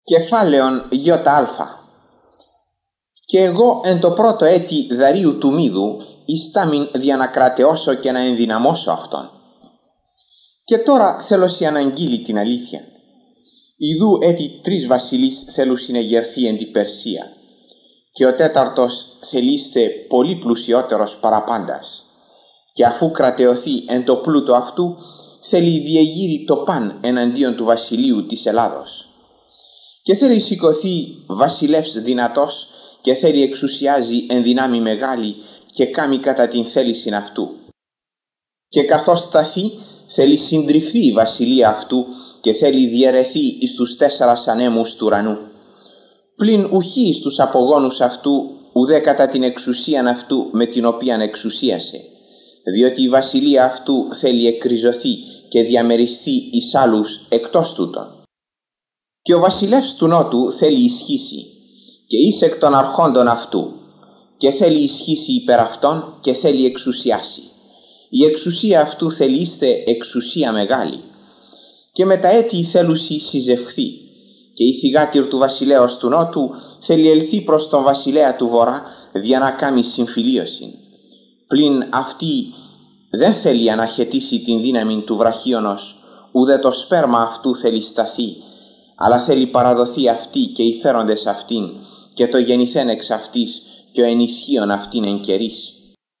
Κεφάλαιον ΙΑ. Και εγώ εν το πρώτο έτη Δαρίου του Μίδου ιστάμιν για να κρατεώσω και να ενδυναμώσω αυτόν. Και τώρα θέλω σοι αναγγείλει την αλήθεια. Ιδού έτη 3 βασιλείς θέλουν συνεγερθεί εν τη Περσία, και ο τέταρτος θελείστε πολύ πλουσιότερος παραπάντας, και αφού κρατεωθεί εν το πλούτο αυτού, θέλει διεγείρει το παν εναντίον του βασιλείου της Ελλάδος. Και θέλει σηκωθεί βασιλεύς δυνατός, και θέλει εξουσιάζει εν δυνάμει μεγάλη, και κάμει κατά την θέλησιν αυτού. Και καθώς σταθεί, θέλει συντριφθεί η βασιλεία αυτού, και θέλει διαιρεθεί εις τους 4 ανέμους του ουρανού. Πλην ουχή εις τους απογόνους αυτού, ουδέ κατά την εξουσίαν αυτού με την οποίαν εξουσίασε, διότι η βασιλεία αυτού θέλει εκκριζωθεί και διαμεριστεί εις άλλους εκτός τούτων. Και ο βασιλεύς του νότου θέλει ισχύσει, και εις εκ των αρχόντων αυτού, και θέλει ισχύσει υπέρ αυτών, και θέλει εξουσιάσει. Η εξουσία αυτού θελείστε εξουσία μεγάλη. Και με τα έτη θέλουσι συζευχθεί, και η θυγάτηρ του βασιλέως του νότου θέλει ελθεί προς τον βασιλέα του βορρά, για να κάμει συμφιλίωση. Πλην αυτή δεν θέλει αναχαιτήσει την δύναμη του βραχίωνος, ουδέ το σπέρμα αυτού θέλει σταθεί, αλλά θέλει παραδοθεί αυτή και οι φέροντες αυτήν, και το γεννηθέν εξ αυτής, και ο ενισχύον αυτήν εν καιρής.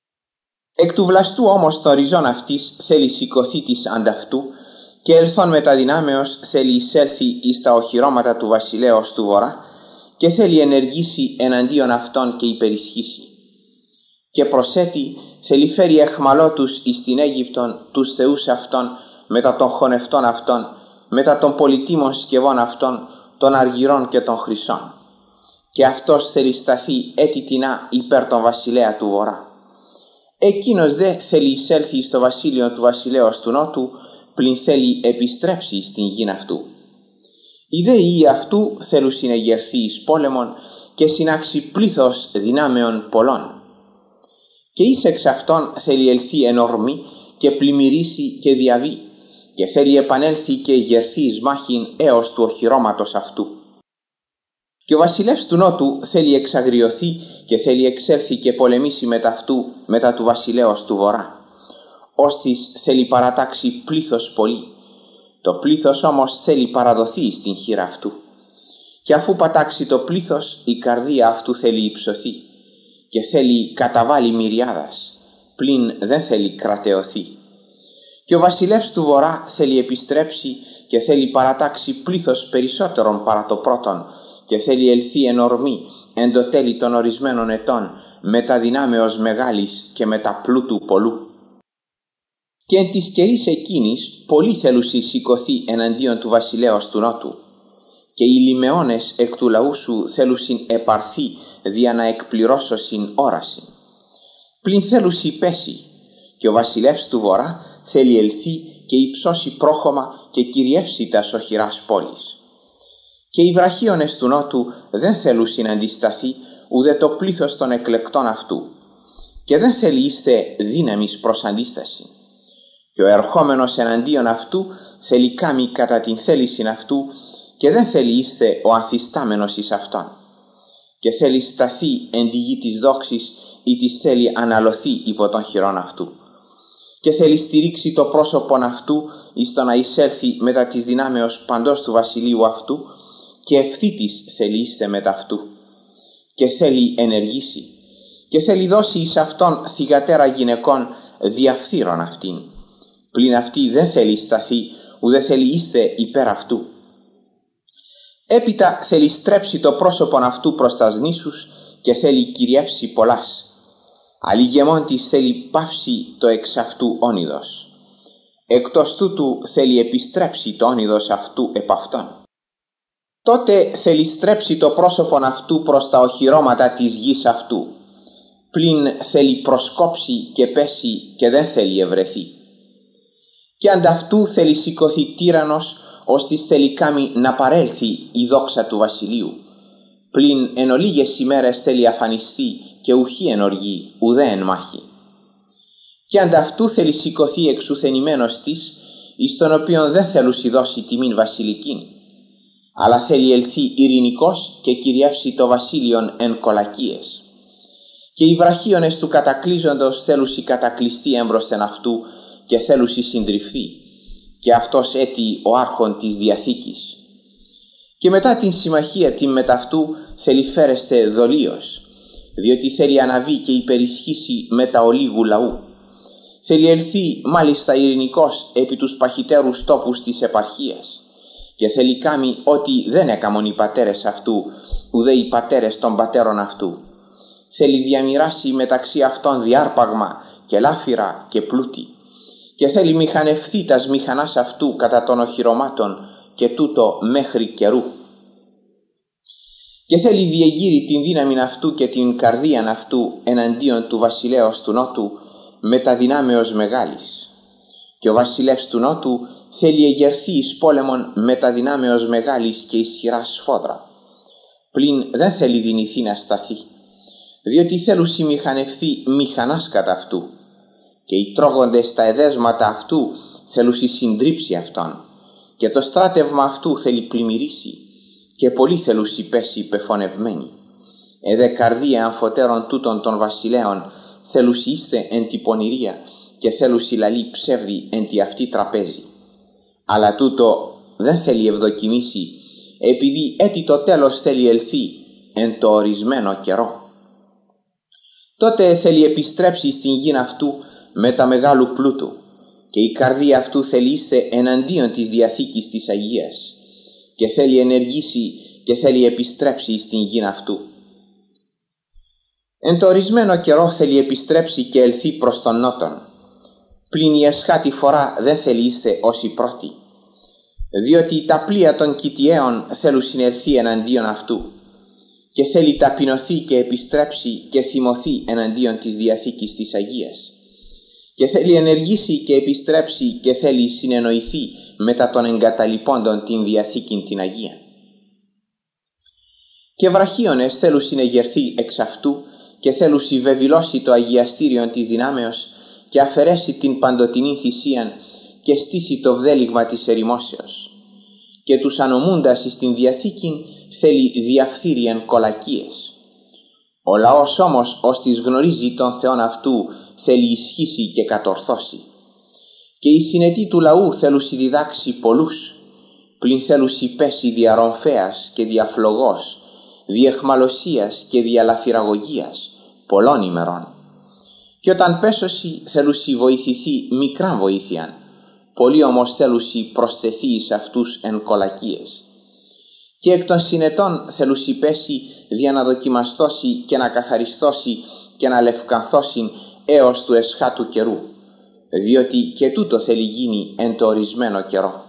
Εκ του βλαστού όμως των ριζών αυτής θέλει σηκωθεί της ανταυτού, και ελθόν μεταδυνάμεως θέλει εισέλθει εις τα οχυρώματα του βασιλέως του βορρά, και θέλει ενεργήσει εναντίον αυτών και υπερισχύσει. Και προσέτη θέλει φέρει εχμαλώτους εις την Αίγυπτον τους θεούς αυτών, μετά των χωνευτών αυτών, μετά των πολυτίμων σκευών αυτών, των αργυρών και των χρυσών. Και αυτός θέλει σταθεί έτιτινά υπέρ τον βασιλέα του βορρά. Εκείνος δε θέλει εισέλθει στο βασίλειο του βασιλέως του νότου, πλην θέλει επιστρέψει στην γην αυτού. Οι δε ιοί αυτού θέλουν συνεγερθεί εις πόλεμον, και συνάξει πλήθος δυνάμεων πολλών. Και εις εξ αυτών θέλει ελθεί εν ορμή, και πλημμυρίσει και διαβεί, και θέλει επανέλθει και εγερθεί εις μάχην έως του οχυρώματος αυτού. Και ο βασιλεύς του νότου θέλει εξαγριωθεί, και θέλει εξέλθει και πολεμήσει μετά αυτού, μετά του βασιλέως του βορρά. Ώστις θέλει παρατάξει πλήθος πολύ. Το πλήθος όμως θέλει παραδοθεί στην χείρα αυτού. Και αφού πατάξει το πλήθος, η καρδία αυτού θέλει υψωθεί, και θέλει καταβάλει μυριάδας, πλην δεν θέλει κρατεωθεί. Και ο βασιλεύς του βορρά θέλει επιστρέψει, και θέλει παρατάξει πλήθος περισσότερον παρά το πρώτον, και θέλει ελθεί εν ορμή εν το τέλη των ορισμένων ετών, μετά δυνάμεως μεγάλης και μετά πλούτου πολλού. Και εν της καιρής εκείνης πολλοί θέλουσι σηκωθεί εναντίον του βασιλέως του νότου, και οι λιμεώνες εκ του λαού σου θέλουσιν επαρθεί δια να εκπληρώσωσιν όραση. Πλην θέλουσι πέσει, και ο βασιλεύς του βορρά θέλει ελθεί και υψώσει πρόχωμα και κυριεύσει τας οχυράς πόλης. Και οι βραχίονες του νότου δεν θέλουσιν αντισταθεί ουδέ το πλήθος των εκλεκτών αυτού, και δεν θέλει είστε δύναμης προς αντίσταση. Και ο ερχόμενος εναντίον αυτού θέλει κάμει κατά την θέλησιν αυτού, και δεν θέλει είστε ο ανθιστάμενος εις αυτόν. Και θέλει σταθεί εν τη γη της δόξης, ή της θέλει αναλωθεί υπό των χειρών αυτού. Και θέλει στηρίξει το πρόσωπον αυτού εις το να εισέλθει μετά της δυνάμεως παντός του βασιλείου αυτού, και ευθύτης θέλει είστε μετά αυτού. Και θέλει ενεργήσει, και θέλει δώσει εις αυτόν θυγατέρα γυναικών διαφθείρων αυτήν. Πλην αυτή δεν θέλει σταθεί, ουδέ θέλει είστε υπέρ αυτού. Έπειτα θέλει στρέψει το πρόσωπον αυτού προς τας νήσους, και θέλει κυριεύσει πολλάς. Αλληγεμόν της θέλει πάυσει το εξ αυτού όνειδος. Εκτός τούτου θέλει επιστρέψει το όνειδος αυτού επ' αυτόν. Τότε θέλει στρέψει το πρόσωπον αυτού προς τα οχυρώματα της γης αυτού. Πλην θέλει προσκόψει και πέσει, και δεν θέλει ευρεθεί. Και ανταυτού θέλει σηκωθεί τύραννος, ώστις θέλει κάμει να παρέλθει η δόξα του βασιλείου. Πλην εν ολίγες ημέρες θέλει αφανιστεί, και ουχή εν οργή, ουδέ εν μάχη. Και ανταυτού θέλει σηκωθεί εξουθενημένος της, εις τον οποίον δεν θέλουσι δώσει τιμήν βασιλικήν. αλλά θέλει ελθεί ειρηνικός και κυριεύσει το βασίλειον εν κολακίες. Και οι βραχίονες του κατακλείζοντος θέλουσι κατακλειστεί έμπροσθεν αυτού και θέλουσι συντριφθεί, και αυτός έτι ο άρχον της Διαθήκης. Και μετά την συμμαχία την μεταυτού θέλει φέρεστε δολίως, διότι θέλει αναβεί και υπερισχύσει μετά ολίγου λαού. Θέλει ελθεί μάλιστα ειρηνικός επί τους παχυτέρους τόπους της επαρχίας, και θέλει κάμει ότι δεν έκαμον οι πατέρες αυτού, ουδέ οι πατέρες των πατέρων αυτού. Θέλει διαμοιράσει μεταξύ αυτών διάρπαγμα και λάφυρα και πλούτη, και θέλει μηχανευθεί τας μηχανάς αυτού κατά των οχυρωμάτων, και τούτο μέχρι καιρού. Και θέλει διεγείρει την δύναμη αυτού και την καρδίαν αυτού εναντίον του βασιλέως του Νότου μετα δυνάμεως μεγάλης. Και ο βασιλεύς του Νότου θέλει εγερθεί εις πόλεμον μετα δυνάμεως μεγάλης και ισχυρά σφόδρα. Πλην δεν θέλει δυνηθεί να σταθεί, διότι θέλουσι μηχανευθεί μηχανάς κατά αυτού, και οι τρώγοντες στα εδέσματα αυτού θέλουσι συντρίψει αυτόν, και το στράτευμα αυτού θέλει πλημμυρίσει, και πολλοί θέλουσι πέσει πεφωνευμένοι. Εδε καρδία αμφωτέρων τούτων των βασιλέων θέλουσι είστε εν τη πονηρία, και θέλουσι λαλεί ψεύδι εν τη αυτή τραπέζι. Αλλά τούτο δεν θέλει ευδοκιμήσει, επειδή έτι το τέλος θέλει ελθεί εν το ορισμένο καιρό. Τότε θέλει επιστρέψει στην γην αυτού με τα μεγάλου πλούτου, και η καρδία αυτού θέλει είστε εναντίον της Διαθήκης της Αγίας, και θέλει ενεργήσει και θέλει επιστρέψει στην γην αυτού. Εν το ορισμένο καιρό θέλει επιστρέψει και ελθεί προς τον νότον, πλην η εσχάτη φορά δεν θέλει είστε ως η πρώτη, διότι τα πλοία των Κιτιαίων θέλουν συνερθεί εναντίον αυτού, και θέλει ταπεινωθεί και επιστρέψει και θυμωθεί εναντίον της Διαθήκης της Αγίας, και θέλει ενεργήσει και επιστρέψει και θέλει συνεννοηθεί μετά των εγκαταλειπώντων την Διαθήκην την Αγία. Και βραχίονες θέλουν συνεγερθεί εξ αυτού και θέλουν βεβηλώσει το αγιαστήριον της δυνάμεως και αφαιρέσει την παντοτινή θυσίαν και στήσει το βδέλιγμα της ερημόσεως. Και τους ανομούντας εις την Διαθήκην θέλει διαφθείριαν κολακίες. Ο λαός όμως ως της γνωρίζει τον Θεόν αυτού θέλει ισχύσει και κατορθώσει. Και οι συνετοί του λαού θέλουν διδάξει πολλούς, πλην θέλουν πέσει δια ρομφέας και δια φλογός, δια αιχμαλωσίας και δια λαφυραγωγίας πολλών ημερών. Και όταν πέσωση θέλουν βοηθηθεί μικράν βοήθειαν, πολλοί όμως θέλουν προσθεθεί εις αυτούς εν κολακίες. Και εκ των συνετών θέλουν πέσει δια να δοκιμαστώσει και να καθαριστώσει και να λευκανθώσει έως του εσχάτου καιρού, διότι και τούτο θέλει γίνει εν το ορισμένο καιρό.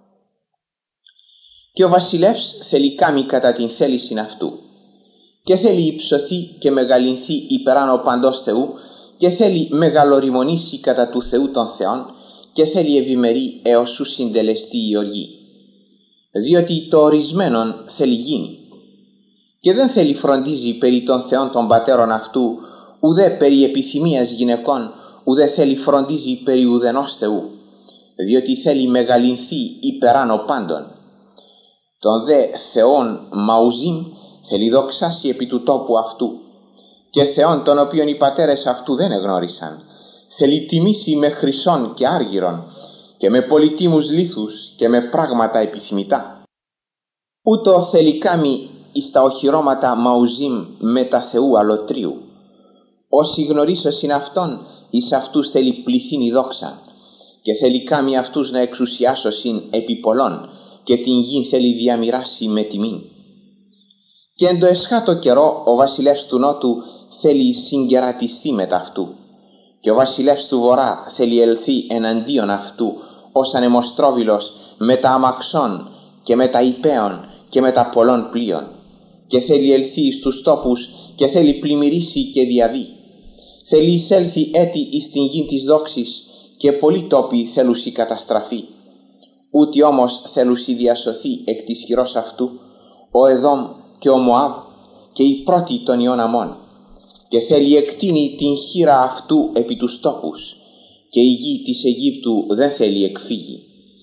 Και ο βασιλεύς θέλει κάμει κατά την θέλησιν αυτού, και θέλει υψωθεί και μεγαλυνθεί υπεράνω παντός Θεού, και θέλει μεγαλοριμονήσει κατά του Θεού των Θεών, και θέλει ευημερεί έως σου συντελεστεί η οργή, διότι το ορισμένον θέλει γίνει. Και δεν θέλει φροντίζει περί των Θεών των πατέρων αυτού, ουδέ περί επιθυμίας γυναικών, ουδέ θέλει φροντίζει περί ουδενός Θεού, διότι θέλει μεγαλυνθεί υπεράνω πάντων. Τον δε Θεόν Μαουζίμ θέλει δοξάσει επί του τόπου αυτού, και Θεόν τον οποίον οι πατέρες αυτού δεν εγνώρισαν, θέλει τιμήσει με χρυσόν και άργυρον και με πολυτίμους λίθους και με πράγματα επιθυμητά. Ούτω θέλει κάμει εις τα οχυρώματα Μαουζίμ με τα Θεού αλωτρίου. Όσοι γνωρίσωσιν αυτόν, εις αυτούς θέλει πληθύνει δόξα, και θέλει κάμει αυτούς να εξουσιάσωσιν επί πολλών, και την γη θέλει διαμοιράσει με τιμήν. Και εν το εσχάτο καιρό ο βασιλεύς του Νότου θέλει συγκερατιστεί μετ' αυτού, και ο βασιλεύς του Βορρά θέλει ελθεί εναντίον αυτού ως ανεμοστρόβιλος με τα αμαξών και με τα υπέων και με τα πολλών πλοίων, και θέλει ελθεί στους τόπους και θέλει πλημμυρίσει και διαβεί. Θέλει εισέλθει έτη εις την γη της δόξης, και πολλοί τόποι θέλουσι καταστραφεί. Ούτι όμως θέλουσι διασωθεί εκ της χειρός αυτού ο Εδόμ και ο Μωάβ και οι πρώτοι των ιών Αμών, και θέλει εκτείνει την χείρα αυτού επί τους τόπους, και η γη της Αιγύπτου δεν θέλει εκφύγει.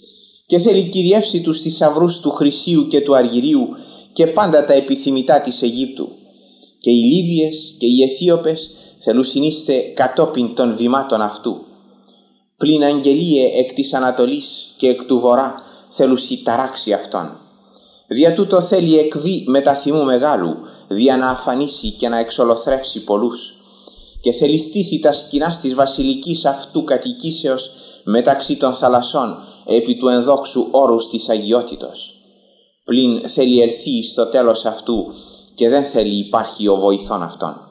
και θέλει κυριεύσει τους θησαυρούς του Χρυσίου και του Αργυρίου και πάντα τα επιθυμητά της Αιγύπτου. Και οι Λίβιες και οι Αιθίωπες θελουσινείστε κατόπιν των βημάτων αυτού. Πλην αγγελίε εκ της Ανατολής και εκ του Βορρά θέλουσι ταράξει αυτόν. Δια τούτο θέλει εκβεί μεταθυμού μεγάλου, δια να αφανίσει και να εξολοθρεύσει πολλούς, και θέλει στήσει τα σκηνάς της βασιλικής αυτού κατοικήσεως μεταξύ των θαλασσών επί του ενδόξου όρους της αγιότητος. Πλην θέλει ελθεί στο τέλος αυτού και δεν θέλει υπάρχει ο βοηθών αυτών.